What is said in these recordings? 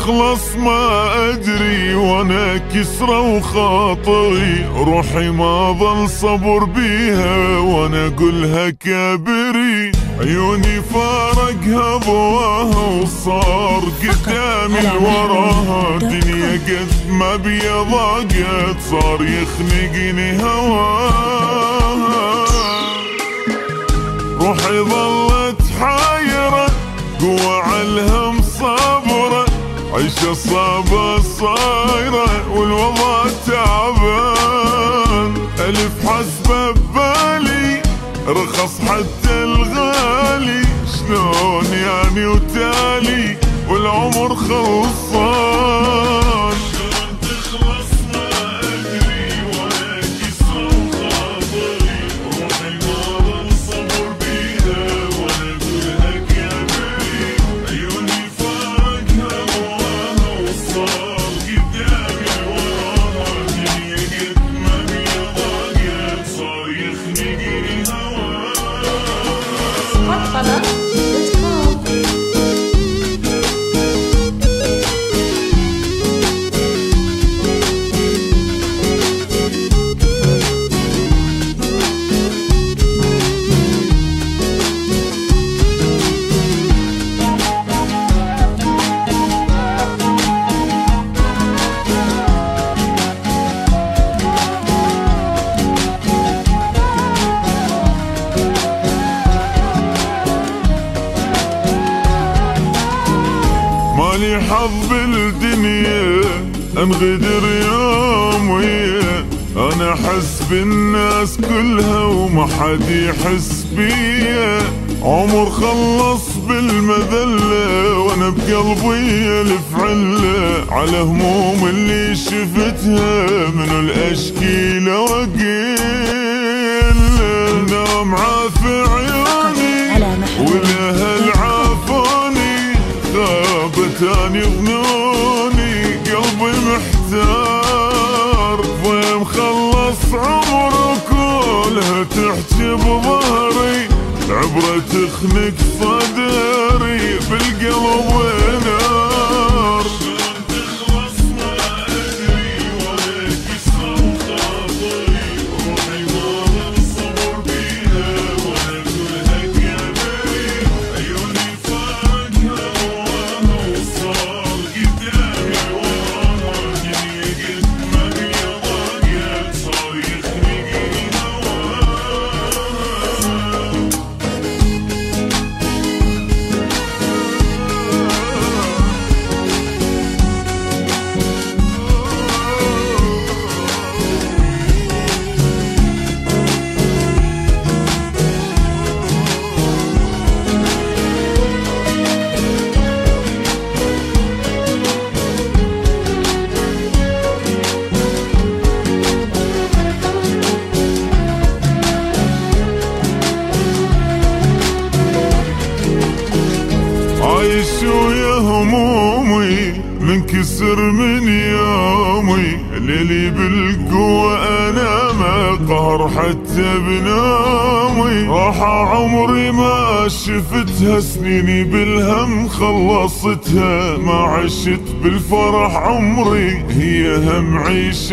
تخلص ما أدري وانا كسرى وخاطري، روحي ما ظل صبر بيها وانا اقولها كابري، عيوني فارقها ضواها وصار قدامي وراها، دنيا قد ما بيا ضاقت صار يخنقني هواها، روحي ظلت حايرة قوة عالهم صابرة، عيشة صعبة صايرة والوضع تعبان، ألف حسبة ببالي رخص حتى الغالي، شلون يعني وتالي والعمر خلصان، شلون تخلص ما أدري وانا كسرى وخاطري، روحي ما ظل صبر بيها وانا اقولها كابري، عيوني فارقها ضواها وصار قدامي وراها، دنيا قد ما بيا ضاقت صار يخنقني هواها. مالي حظ بالدنيا انغدر يوم ويا، انا احس بالناس كلها وما حد يحس بيا، عمر خلص بالمذلة وانا بقلبي الف علة، على هموم اللي شفتها من الاشكيلة واقيل، نام عافي عيوني والاهل عافوني، غابتاني ظنوني قلبي محتار، وين مخلص عمر كلها تحكي بظهري، عبرة تخنق صدري بالقلب ونار، شلون تخلص ما أدري وانا كسرى وخاطري، روحي ما ظل صبر بيها وانا اقولها كابري، عيوني فارقها ضواها وصار قدامي وراها، دنيا قد ما بيا ضاقت صار يخنقني هواها. عايش ويا همومي منكسر من يومي، ليلي بالقوة انا ما قهر حتى بنومي، راح عمري ما شفتها سنيني بالهم خلصتها، ما عشت بالفرح عمري هي هم عيش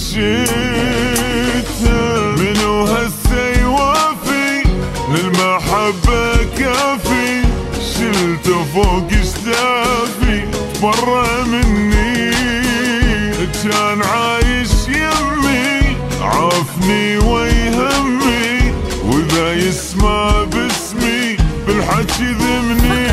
العشيتها، منو هسه يوافي للمحبة كافي، شلته فوق اشتافي برا مني، كان عايش يمي عافني ويهمي، واذا يسمع باسمي بالحكي ذمني.